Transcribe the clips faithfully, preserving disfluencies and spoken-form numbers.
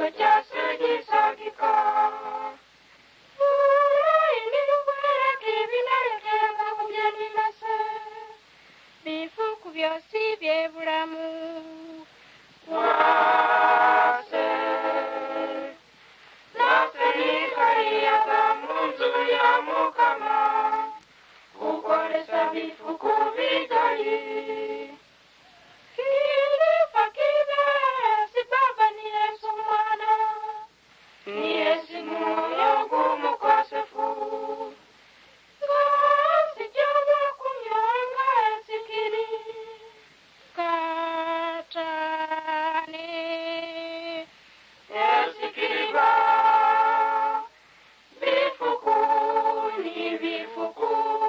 kidago chase gisagika ilibwera kibinalekeza kujeni nase bifuku byosi byebulamu wase nase nikaliyaga munzu ya Mukama kukolesa bifuku bigali kilifa kibe si baba ni Yesu mwana ni Yesu moyo gumukosefu kasi jaba kunyanga esikiri katane esikiriba bifuku ni bifuku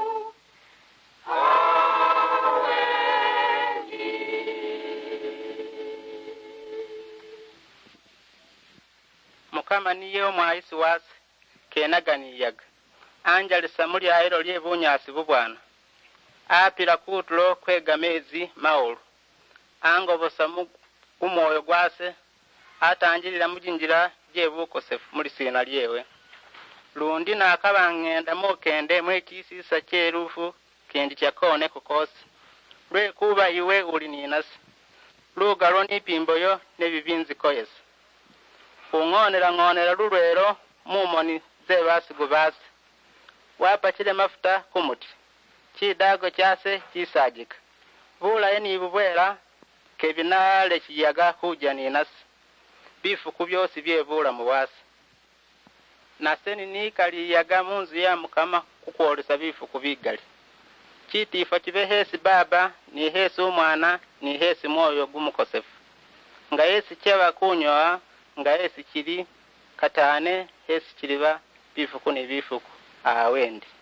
Mukama niye omwahisi wase kenaganiyaga anjali samuli aero lye bunyasi bubwana apira kutulo kwegamezi maulu angobosa umwoyo gwase atanjilira mujinjira je bukosefu muri sina lyewe lundi nakabangenda mokende mwekisisa kyerufu kendi kyakone kukosi lwe kuba iwe uli ninasi lugalo nipimboyo nebibinzi koyesa ungonera ngonera lulwero mumoni ze basigo basi wapachile mafuta kumuti chidago chase chisajika bula yeni bubwera kebinale kiyaga kuja ninasi bifuku byose byebula muwasi naseni nikali yaga munzu ya Mukama kukwolesa bifuku bigali chitifa kibe hesi baba ni hesi umwana ni hesi moyo gumukosefu nga hesi cheba kunyoa nga hesi kiri katane hesi kiriba bifuku ni bifuku awendi